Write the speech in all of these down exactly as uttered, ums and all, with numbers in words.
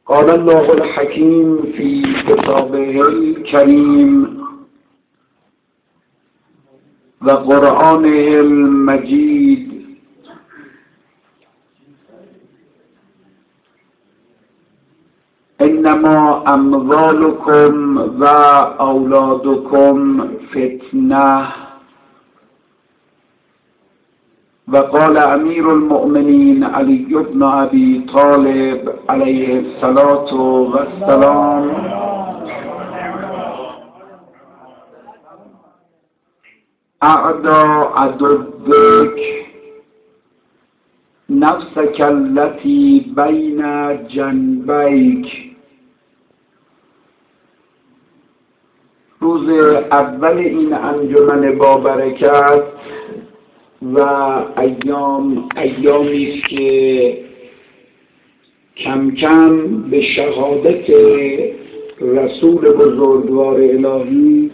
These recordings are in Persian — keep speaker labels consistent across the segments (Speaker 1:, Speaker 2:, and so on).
Speaker 1: قال الله الحكيم في كتابه الكريم وقرآنه المجيد انما اموالكم و اولادكم فتنه وقال امیر المؤمنین علی بن ابی طالب علیه الصلاة والسلام اعدا عدوک نفسک التي بین جنبیک. روز اول این انجمن با برکت و ایام ایامی است که کم کم به شهادت رسول بزرگوار الهی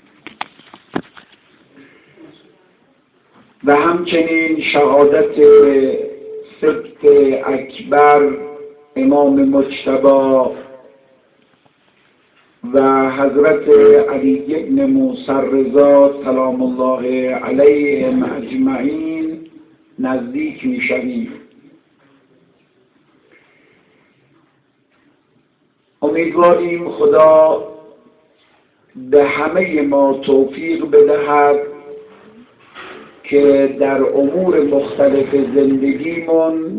Speaker 1: و همچنین شهادت سبط اکبر امام مجتبی و حضرت علی بن موسی رضا سلام الله علیهم اجمعین نزدیک می شویم. امیدواریم خدا به همه ما توفیق بدهد که در امور مختلف زندگیمون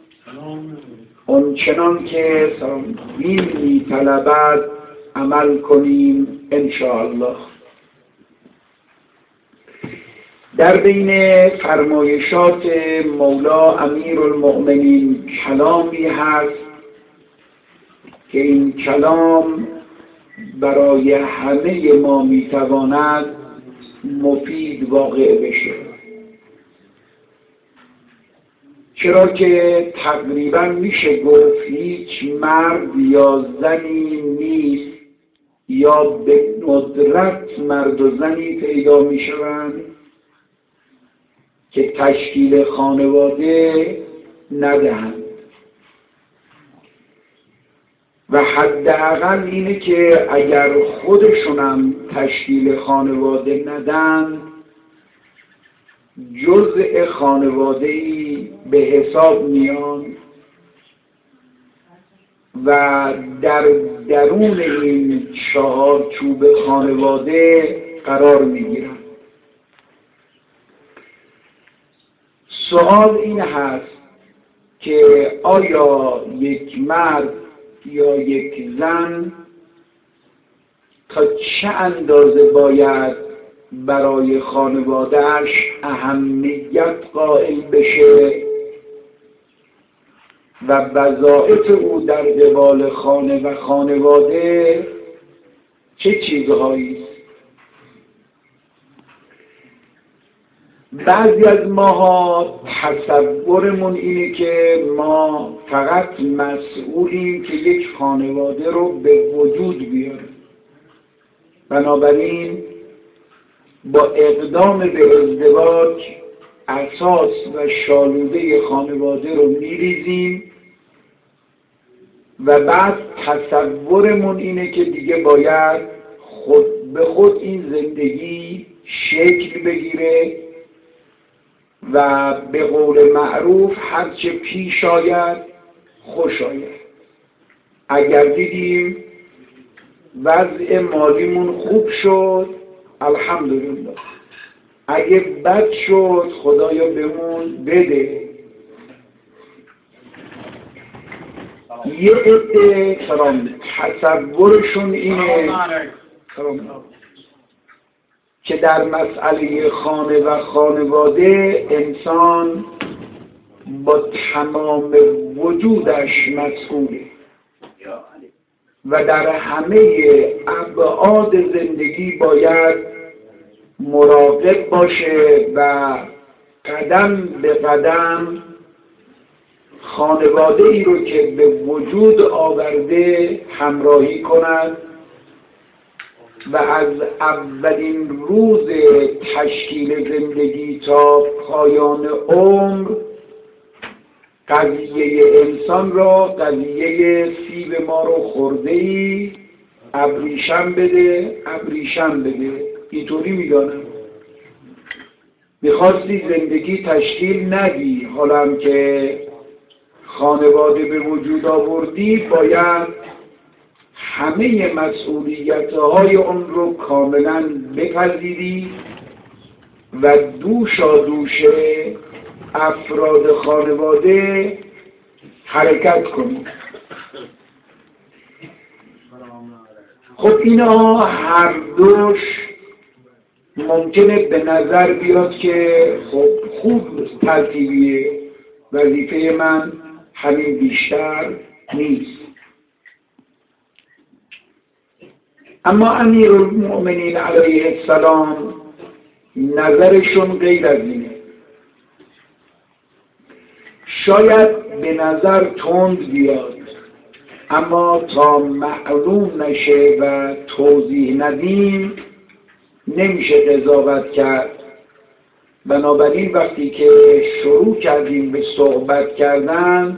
Speaker 1: آنچنان که دین می طلبد عمل کنیم انشاءالله. در بین فرمایشات مولا امیر المؤمنین کلامی هست که این کلام برای همه ما میتواند مفید واقع بشه، چرا که تقریبا میشه گفت هیچ مرد یا زنی نیست یا به ندرت مرد و زنی پیدا میشوند که تشکیل خانواده ندهند و حداقل اینه که اگر خودشونم تشکیل خانواده ندن جزء خانواده‌ای به حساب میان و در درون این چهارچوب خانواده قرار میگیرن. سوال این هست که آیا یک مرد یا یک زن تا چه اندازه باید برای خانوادهش اهمیت قائل بشه و وظایف او در قبال خانه و خانواده چه چیزهایی است؟ بعضی از ماها تصورمون اینه که ما فقط مسئولیم که یک خانواده رو به وجود بیاریم، بنابراین با اقدام به ازدواج اساس و شالوده خانواده رو میریزیم و بعد تصورمون اینه که دیگه باید خود به خود این زندگی شکل بگیره و به قول معروف هرچه پیش آید خوش آید. اگر دیدیم وضع مالیمون خوب شد الحمدلله، اگه بد شد خدایا بهمون بده. یه عده تصورشون اینه که در مسئله خانه و خانواده انسان با تمام وجودش مسئوله و در همه ابعاد زندگی باید مراقب باشه و قدم به قدم خانواده ای رو که به وجود آورده همراهی کند و از اولین روز تشکیل زندگی تا پایان عمر قضیه انسان را قضیه سیب ما رو خورده ای ابریشم بده ابریشم بده اینطوری میدانم. میخواستی زندگی تشکیل ندی، حالا هم که خانواده به وجود آوردی باید همه مسئولیت‌های اون رو کاملا بپذیری و دوشا دوش افراد خانواده حرکت کنی. خب اینا هر دوش ممکنه به نظر بیاد که خب خوب ترتیبیه، وظیفه من همین بیشتر نیست. اما امیرالمؤمنین علیه السلام نظرشون غیر از اینه. شاید به نظر تند بیاد، اما تا معلوم نشه و توضیح ندیم نمیشه قضاوت کرد. بنابراین وقتی که شروع کردیم به صحبت کردن،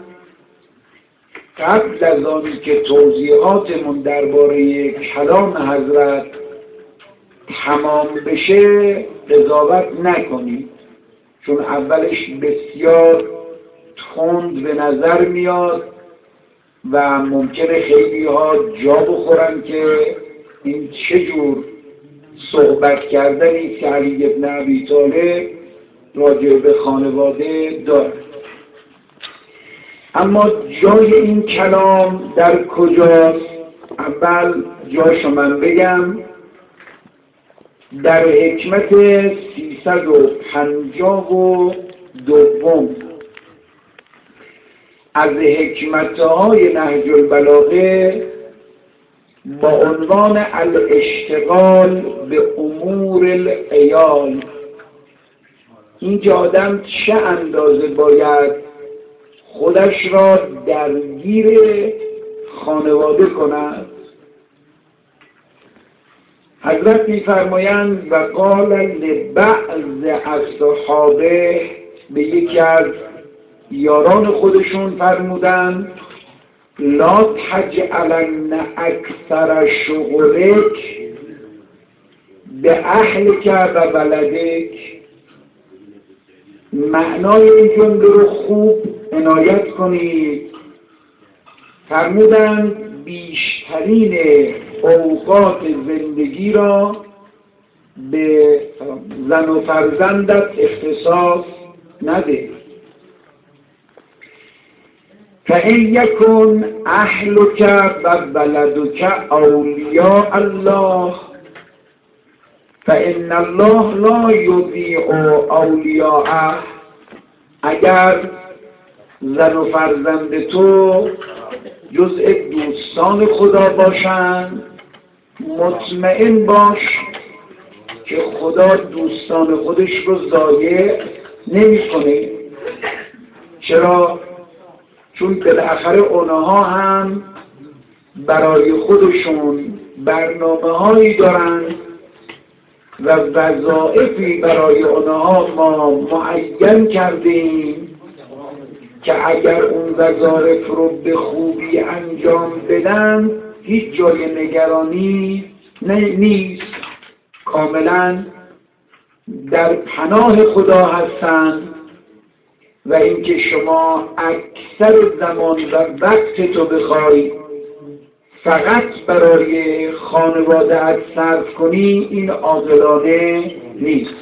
Speaker 1: قبل از آنی که توضیحاتمون درباره کلام حضرت تمام بشه قضاوت نکنید، چون اولش بسیار تند به نظر میاد و ممکنه خیلی ها جا بخورن که این چجور صحبت کردنی که علی بن ابی طالب راجع به خانواده داره. اما جای این کلام در کجاست؟ اول جاشو من بگم. در حکمت سیصد و پنجاه و دوم از حکمتهای نهج البلاغه با عنوان الاشتغال به امور العیال، اینکه آدم چه اندازه باید خودش را درگیر خانواده کند. حضرت می‌فرمایند و قال لبعض اصحابه، به یکی از یاران خودشون فرمودند لا تجعلن اکثر شغلک به اهلک و بلدک. معنای این جمله رو خوب عنایت کنید. فرمودند بیشترین اوقات زندگی را به زن و فرزندت اختصاص نده. فَإِنْ يَكُنْ أَهْلُكَ وَبَلَدُكَ أَوْلِيَاءَ اللَّهِ فَإِنَّ اللَّهَ لَا يُضِيعُ أَوْلِيَاءَهُ. اگر زن و فرزند تو جزء دوستان خدا باشند، مطمئن باش که خدا دوستان خودش رو ضایع نمی‌کنه. چرا؟ چون بالاخره اونها هم برای خودشون برنامه هایی دارن و وظایفی برای اونها ما معین کردیم که اگر اون وظایف رو به خوبی انجام بدن هیچ جای نگرانی نیست، کاملا در پناه خدا هستند. و اینکه شما اکثر زمان و وقت تو بخوای فقط برای خانواده صرف کنی، این عاقلانه نیست.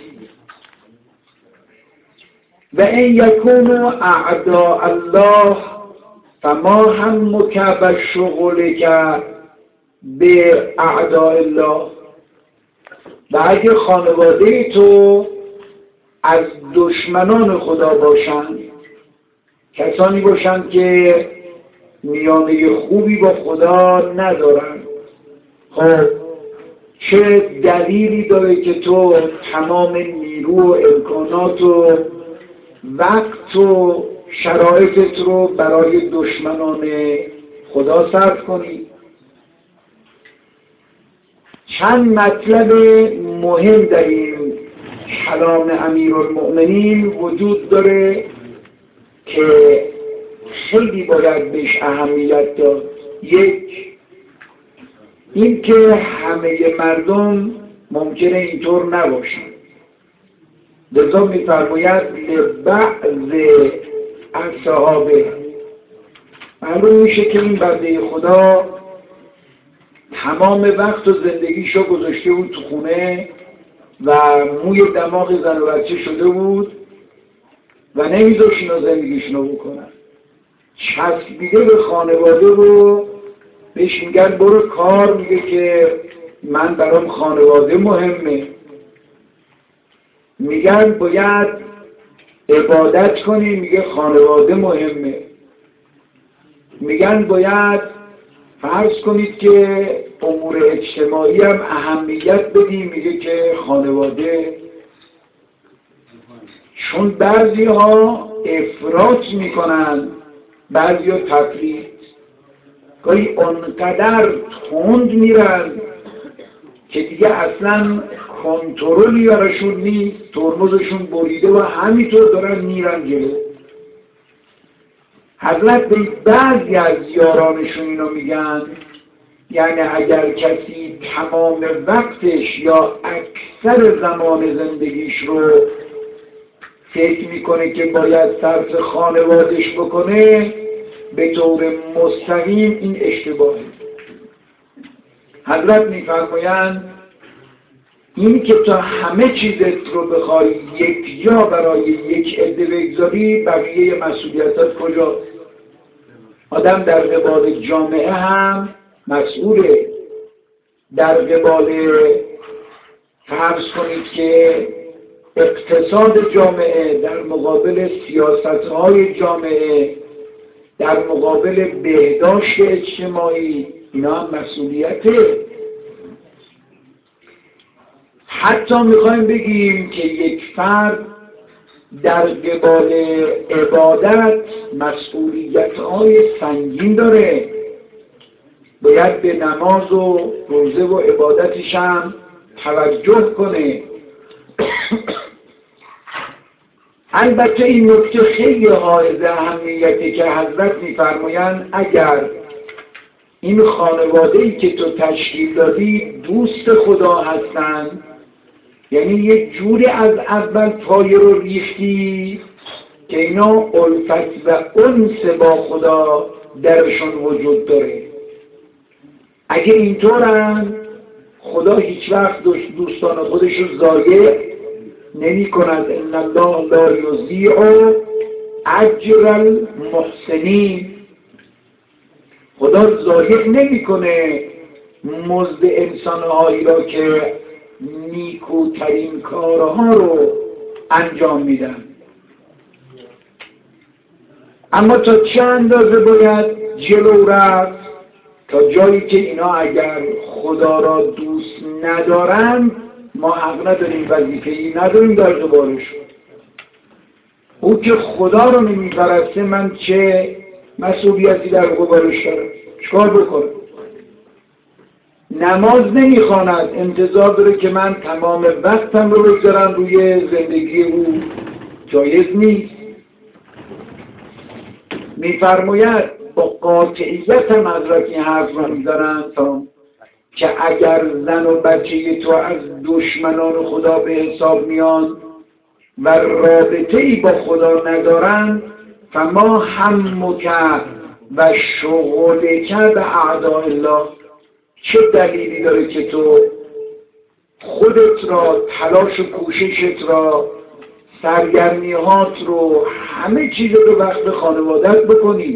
Speaker 1: و این یکونوا اعداء الله فما همک و شغلک به اعداء الله. و اگه خانواده تو از دشمنان خدا باشند، کسانی باشند که میانه خوبی با خدا ندارند، خب چه دلیلی داره که تو تمام نیرو و امکانات و وقت و شرایطت رو برای دشمنان خدا صرف کنی؟ چند مطلب مهم در این کلام امیرالمؤمنین وجود داره که خیلی باید بهش اهمیت داد. یک، این که همه مردم ممکنه اینطور نباشن، لذا میفرماید لبعض اصحابه. معلوم میشه که این بنده خدا تمام وقت و زندگیشو گذاشته بود تو خونه و موی دماغ زن و بچه شده بود و نمیذاشت اینا زندگیشونو بکنن. چسبیده به خانواده رو بهش میگن برو کار، میگه که من برام خانواده مهمه. میگن باید عبادت کنی، میگه خانواده مهمه. میگن باید فرض کنید که امور اجتماعی هم اهمیت بدیم، میگه که خانواده. چون بعضی ها افراط میکنن، بعضی ها تفریط، گاهی اونقدر تند میرن که دیگه اصلا کنترلی براشون نیست، ترمزشون بریده و همینطور دارن میرن جلو. حضرت به بعضی از یارانشون اینو میگن، یعنی اگر کسی تمام وقتش یا اکثر زمان زندگیش رو فکر میکنه که باید صرف خانوادش بکنه، به طور مستقیم این اشتباهه. حضرت میفرمایند این که تا همه چیزت رو بخوای یک جا برای یک عده بگذاری، بقیه مسئولیتات کجاست؟ آدم در قبال جامعه هم مسئوله. در قبال فرض کنید که اقتصاد جامعه، در مقابل سیاست‌های جامعه، در مقابل بهداشت اجتماعی، اینا هم مسئولیته. حتی میخوایم بگیم که یک فرد در قبال عبادت مسئولیت‌های سنگین داره، باید به نماز و روزه و عبادتش هم توجه کنه. البته این نکته خیلی حائز اهمیتی که حضرت میفرمایند اگر این خانواده‌ای که تو تشکیل دادی دوست خدا هستند، یعنی یک جوری از اول پایه رو ریختی که اینا الفت و انس با خدا درشون وجود داره. اگه اینطورن خدا هیچ وقت دوستان خودش رو ضایع نمی کند. ان الله لا یضیع اجر المحسنین. خدا ضایع نمی کنه مزد انسانهایی را که نیکوترین کارها رو انجام میدن. اما تا چه اندازه باید جلو رفت؟ تا جایی که اینا اگر خدا را دوست ندارن، ما حق نداریم، وظیفه‌ای نداریم در قبالشون. او که خدا رو نمیپرسته، من چه مسئولیتی در قبالش دارم؟ چکار بکنم؟ نماز نمیخواند، انتظار داره که من تمام وقتم رو بگذارم روی زندگی او، جایز نیست. میفرماید با قاطعیت هم حضرت این حرف رو می‌زنن تا که اگر زن و بچه تو از دشمنان خدا به حساب میان و رابطه‌ای با خدا ندارن، فما همک و شغلک به اعداء الله. چه دلیلی داره که تو خودت را، تلاش و کوششت را، سرگرمی‌هات رو، همه چیز رو وقت خانوادت بکنی؟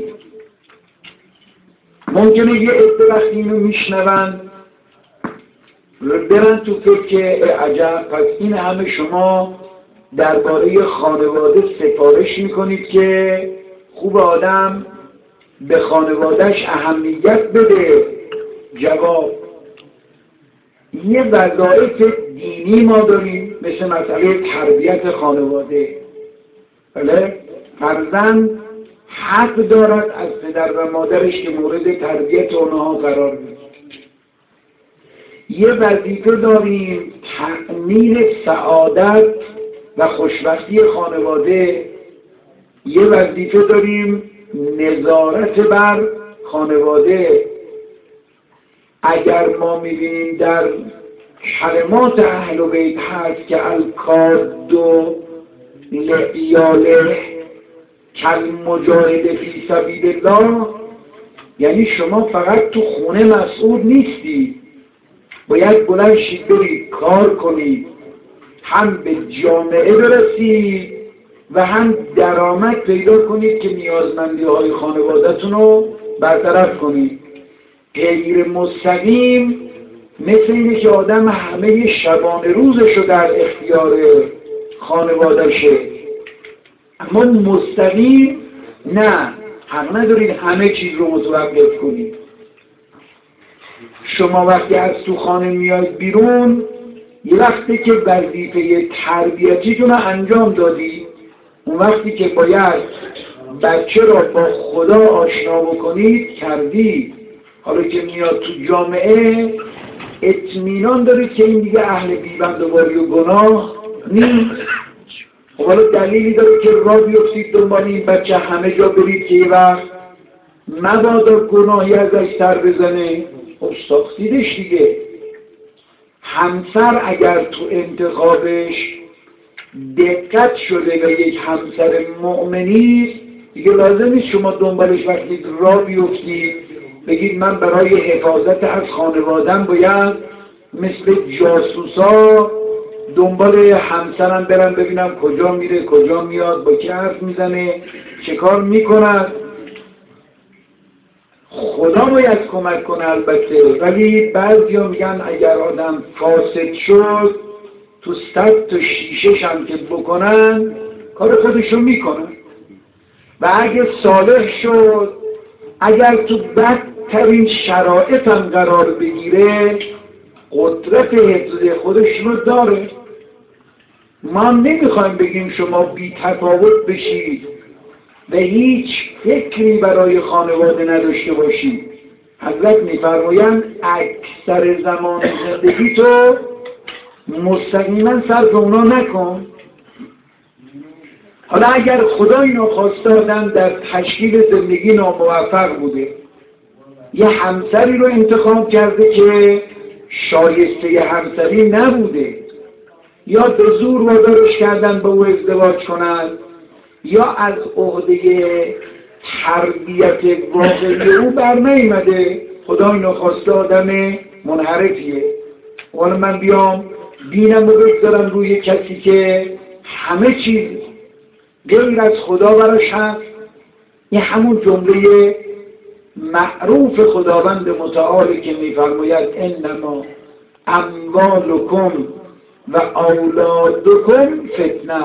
Speaker 1: ممکنه یه عده وقتی اینو میشنون برن تو فکر که عجب، پس این همه شما درباره خانواده سفارش میکنید که خوب آدم به خانوادهش اهمیت بده. جواب: یه وظایف دینی ما داریم، مثل مسئله تربیت خانواده. بله؟ فرزند حق دارد از پدر و مادرش که مورد تربیت اونها قرار بگیره. یه وظیفه داریم تأمین سعادت و خوشبختی خانواده. یه وظیفه داریم نظارت بر خانواده. اگر ما میبینیم در کلمات اهل بیت هست که الکادو لعیاله کل مجاهد فی سبیل الله، یعنی شما فقط تو خونه مسئول نیستی، باید بلند شید برید کار کنید، هم به جامعه برسید و هم درآمد پیدا کنید که نیازمندی های خانوادتون رو برطرف کنید. غیر مستقیم مثل اینه که آدم همه شبانه روزشو در اختیار خانوادشه، اما مستقیم نه، حق ندارید همه چیز رو متوقف کنید. شما وقتی از تو خانه میاید بیرون، یه وقتی که وظیفه تربیتیتون رو انجام دادید، اون وقتی که باید بچه را با خدا آشنا بکنید کردید. حالا که میاد تو جامعه اطمینان دارید که این دیگه اهل بیبندواری و گناه نیست. خب حالا دلیلی داره که را بیفتید دنبال این بچه همه جا برید که یه وقت مبادا گناهی ازش سر بزنه. خب ساختیدش دیگه. همسر اگر تو انتخابش دقت شده و یک همسر مؤمنی، دیگه لازم نیست شما دنبالش وقتی را بیفتید بگید من برای حفاظت از خانوادم باید مثل جاسوسا دنبال همسرم برم ببینم کجا میره کجا میاد، با کی حرف میزنه، چه کار میکند. خدا باید کمک کنه البته، ولی بعضیا میگن اگر آدم فاسد شد تو صد تا شیشش هم که بکنن کار خودشو میکنن، و اگه صالح شد اگر تو بدترین شرایط هم قرار بگیره قدرت حفظ خودش رو داره. ما نمیخوایم بگیم شما بی تفاوت بشید و هیچ فکری برای خانواده نداشته باشید. حضرت میفرمایند اکثر زمان زندگی تو مستقیما صرف اونا نکن. حالا اگر خدا اینو خواسته آدم در تشکیل زندگی ناموفق بوده، یه همسری رو انتخاب کرده که شایسته همسری نبوده، یا به زور وادارش کردن با او ازدواج کنن، یا از عهده تربیت واقعی او بر نیامده، خدا اینو خواسته آدم منحرفیه. حالا من بیام دینم رو بگذارم روی کسی که همه چیز غیر از خدا براش هست. این همون جمله معروف خداوند متعال که میفرماید انما اموالکم و اولادکم فتنه،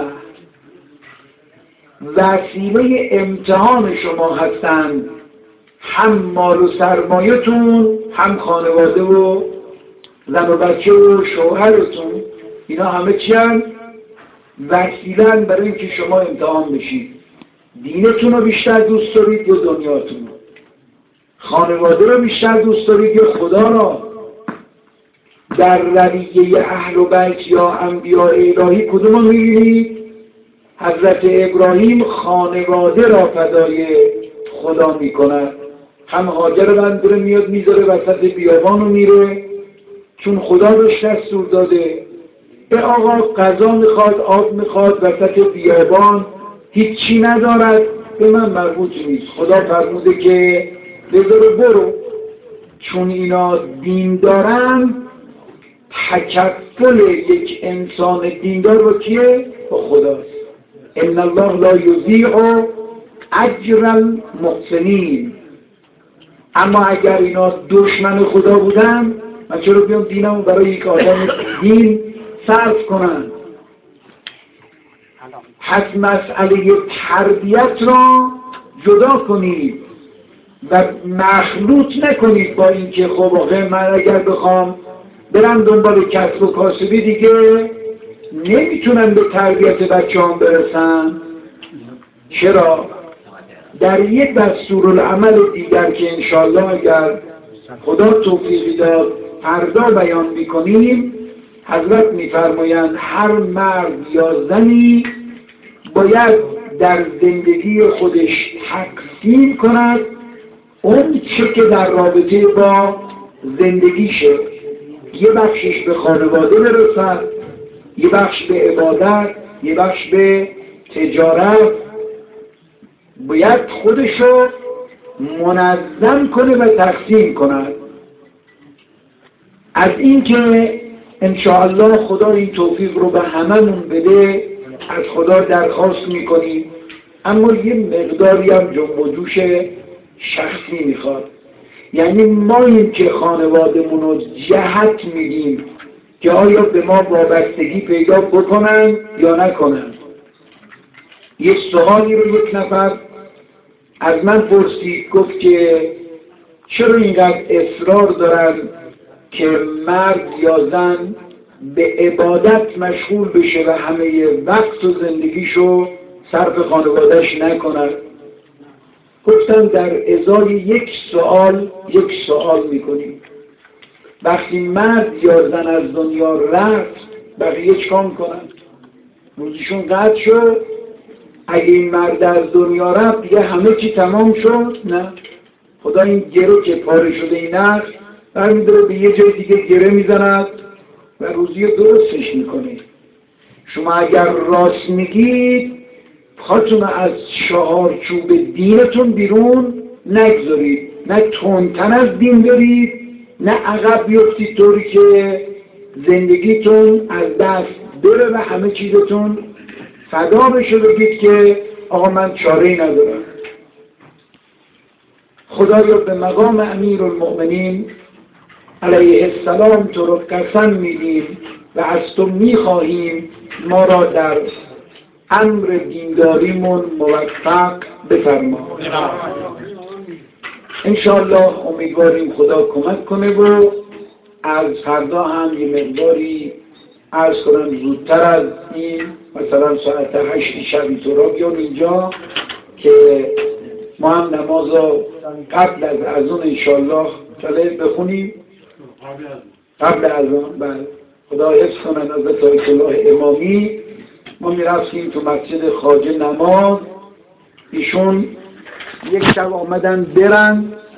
Speaker 1: وسیله امتحان شما هستند، هم مال و سرمایه‌تون، هم خانواده و زن و بچه و شوهرتون. اینا همه چی هم وسیله برای اینکه شما امتحان بشید. دینتون رو بیشتر دوست دارید یا دنیاتون رو؟ خانواده رو بیشتر دوست دارید یا خدا را؟ در رویه اهل و بیت یا انبیاء الهی کدوم رو می‌بینید؟ حضرت ابراهیم خانواده را فدای خدا می‌کند. هم هاجر رو بندره میاد میذاره وسط بیابان رو میره، چون خدا بهش دستور داده به آقا غذا میخواد آب میخواد وسط بیابان هیچی ندارد، به من مربوط نیست، خدا فرموده که بذاره برو. چون اینا دین دارن، تکفل یک انسان دیندار با کیه؟ با خداست. ان الله لا یضیع اجر المحسنین. اما اگر اینا دشمن خدا بودن، من چرا بیام دینمو برای یک آدم دین صرف کنن؟ پس مسئله تربیت را جدا کنید و مخلوط نکنید با اینکه خب آخه من اگر بخوام برم دنبال کسب و کاسبی دیگه نمیتونم به تربیت بچه هم برسم. چرا؟ در یک دستورالعمل دیگر که انشاءالله اگر خدا توفیقی داد فردا بیان میکنیم، حضرت میفرمایند هر مرد یا زنی باید در زندگی خودش تقسیم کند اون چه که در رابطه با زندگیشه، یه بخشش به خانواده برسد، یه بخش به عبادت، یه بخش به تجارت. باید خودشو منظم کنه و تقسیم کند. از این که انشاءالله خدا این توفیق رو به هممون بده از خدا درخواست میکنیم، اما یه مقداری هم جنب و جوش شخصی میخواد. یعنی ما این که خانوادمون رو جهت میدیم که آیا به ما وابستگی پیدا بکنن یا نکنن. یه سوالی رو یک نفر از من پرسید، گفت که چرا اینقدر اصرار دارن که مرد یا زن به عبادت مشغول بشه و همه وقت و زندگیشو صرف خانوادهش نکنن. گفتم در ازای یک سوال یک سوال میکنیم. وقتی مرد یا زن از دنیا رفت بقیه چکار کنن؟ روزیشون قطع شد. اگه این مرد از دنیا رفت دیگه همه چی تمام شد؟ نه. خدا این گره که پاره شده این نخ برمی‌داره به یه جای دیگه گره میزند و روزی درستش میکنه. شما اگر راست میگید خودتون از چهارچوب دینتون بیرون نگذارید، نه تندتر از دین برید نه عقب بیفتید طوری که زندگیتون از دست بره و همه چیزتون فدا بشه بگید که آقا من چاره‌ای ندارم. خدایا به مقام امیرالمؤمنین علیه السلام تو رو قسم میدیم و از تو میخواهیم ما را در امر دینداریمون موفق بفرما. انشاءالله امیدواریم خدا کمک کنه و از فردا هم یه مقداری عرض کنم زودتر از این، مثلا ساعت هشت شب تو را بیان اینجا که ما هم نماز قبل از اذان انشاءالله تله بخونیم. قبل از اذان بله. خدا حفظ کنن از آیت الله امامی. ما میرفتیم تو مسجد خواجه نماز، ایشون یک شب آمدن برن